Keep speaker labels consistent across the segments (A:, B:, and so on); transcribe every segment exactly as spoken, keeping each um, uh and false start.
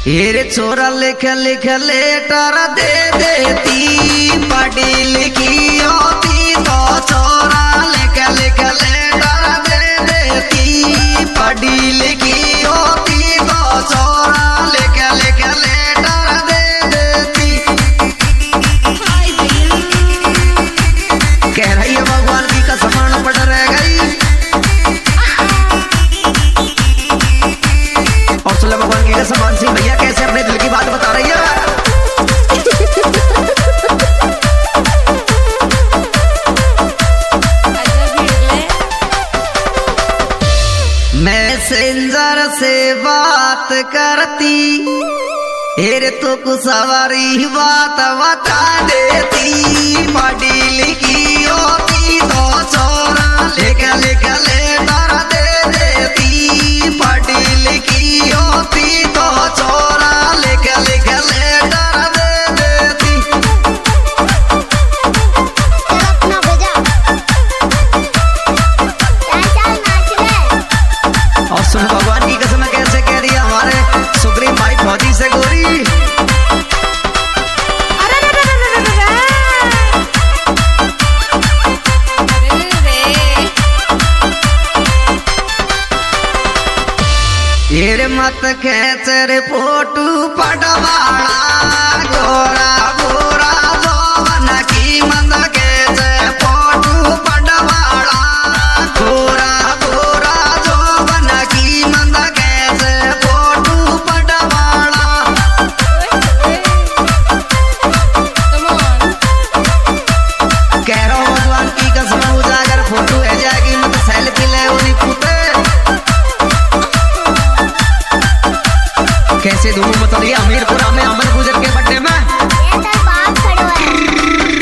A: हेरे छोरा लिख लिख लेटर दे देती, पढ़ी लिखी होती तो छोरा लिख लिख लेटर दे देती, पढ़ी लिखी होती तो छोरा लिख लिख लेटर दे देती। कह रही है भगवान की कसम पड़ रह गई। और सुन भगवान की कसम मानसी भैया कैसे अपने दिल की बात बता रही है। मैसेंजर से बात करती, हेरे तो कुछ सवारी बात बता देती, पढ़ी लिखी होती तो छोरा लिख लिख लेटर दे देती, पढ़ी लिखी होती तो छोरा लिख लिख लेटर दे देती।
B: अपना बजा
A: और सुन भगवान की कसम कैसे कह रही है हमारे सुग्रीव भाई फौजी से गोरी। ये मत खेच रे फोटू पटवाड़ा, गोरा गोरा जोवन की मत खेच फोटू पटवाड़ा, गोरा गोरा जोवन की मत खेच फोटू पटवाड़ा। कह रहा हूँ भगवान की कसम उजागर फोटो है जाएगी मत सेल्फी ले उन्हीं पुते। कैसे धूम मत रही हमीरपुरा में अमन गुजर के बर्थडे में।
B: ये तो बाप खड़ो है।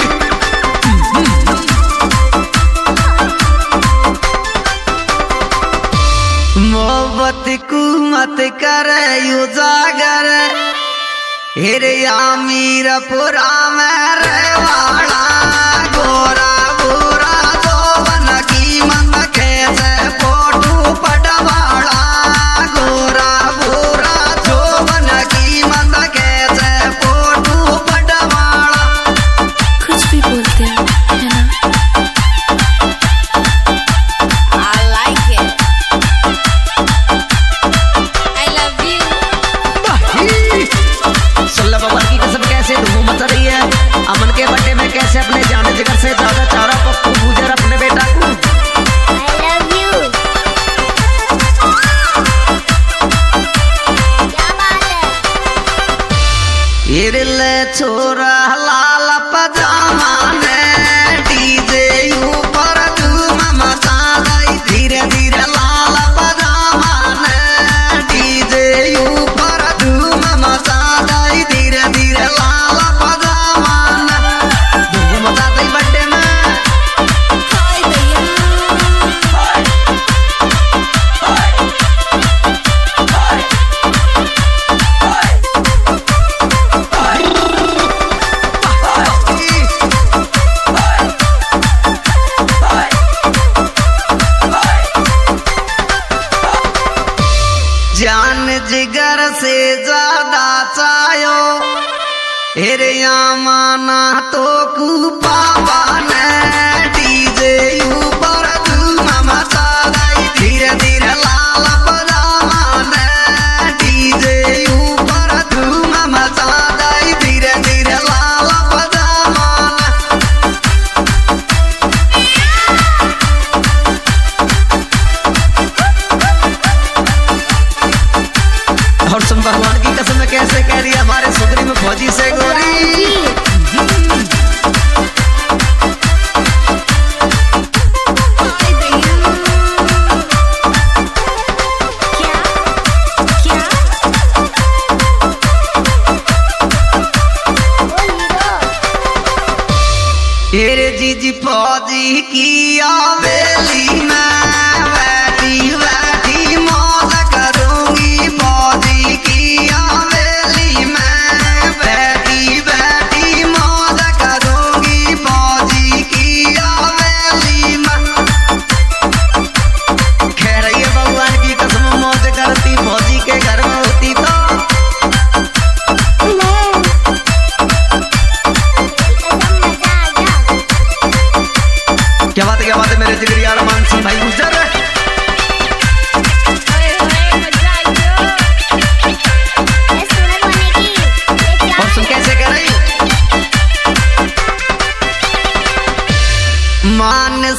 A: मोहब्बत को मत कर उजागर, हेरे अमीरपुरा में रहवाड़ा, गोरा गोरा जोवन की मन खेच फोटू पटवाड़ा, गोरा गोरा जोवन की मन खेच फोटू पटवाड़ा।
C: कुछ भी बोलते हैं है ना।
D: I like it. I love you.
A: सुल्ला भगवान की कसम कैसे धूम मच रही है अमन के बर्थडे में, कैसे अपने जाने जिगर से ज्यादा चारा पप्पू गुजर अपने बेटा को।
B: I love you। क्या बात है।
A: ये ले छोरा लाल पजामा ने डीजे ऊपर धूम मचा गई, धीरे धीरे लाल पजामा ने डीजे ऊपर धूम मचा गई, धीरे धीरे लाल पजामा ने धूम मचा गई बर्थडे में।
D: Hi भैया।
A: जान जिगर से ज्यादा चायो, हेरे माना तो कुपावा ने डीजे ऊपर धूम मचा गई, धीरे धीरे लाल पजामा ने डीजे ऊपर धूम मचा गई, धीरे धीरे लाल पजामा ने। और सुन भगवान की कसम कैसे कह रही है हमारे सुग्रीव में फौजी से गोरी।
D: Hi भैया। क्या क्या
A: तेरे जीजी फौजी की आवेली में बैठी बैठी मौज करूंगी, फौजी की आवेली में बैठी बैठी मौज करूंगी, फौजी की आवेली में। कह रही है भगवान की कसम मौज करती फौजी के घर में होती तो।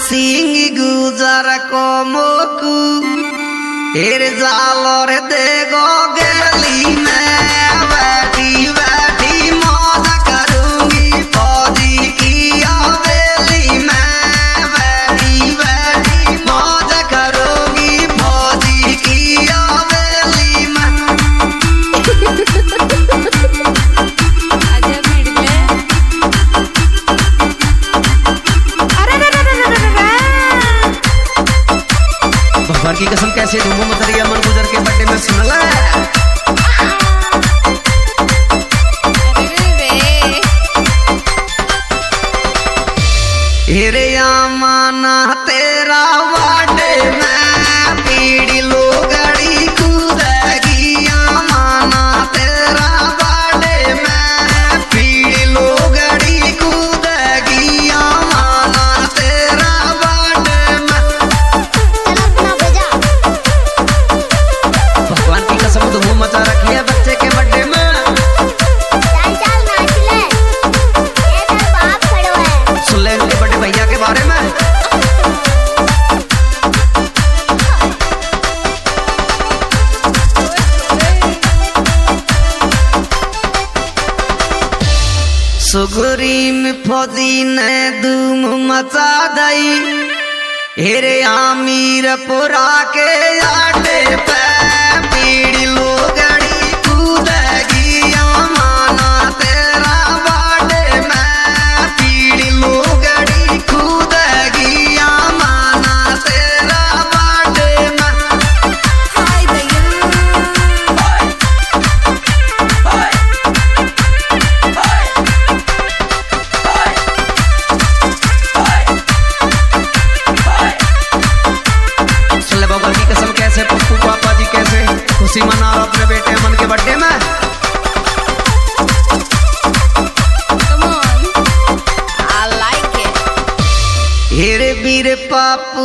A: सिंह गुजर को मोकू हेर जालोर दे गो गली में बैठी बैठी मौज करूंगी फौजी की हवेली में बैठी बैठी मौज करूंगी फौजी की हवेली में।
D: आजा भीड़ में। अरे रे रे रे रे रे रे।
A: भगवान की कसम कैसे धूमो मतरिया मन गुजर के बर्थडे में सुनला
D: अरे रे।
A: हेरे माना तेरा वाडे में पीड़ी लोगड़ी कूदेगी माना तेरा वाडे में पीड़ी लोगड़ी कूदेगी माना तेरा वाडे में।
B: चल अपना बजा।
A: भगवान की कसम धूम मचा रखी है बच्चे के बर्थडे में।
B: चल चल नाच ले। ये तेरे बाप खड़ो है।
A: सुन ले इनके बड़े भैया के बारे में। सुगरी में फौजी ने धूम मचा दई हेरे आमीरपुरा के आटे पे पीड़ी लोगड़ी कूदेगी माना तेरा बाडे में पीड़ी लोगड़ी कूदेगी माना तेरा बाडे में।
D: हाय दैया।
A: सुन ले भगवान की कसम कैसे पप्पू पापा जी कैसे खुशी मना रहा अपने बेटे मन के बर्थडे में।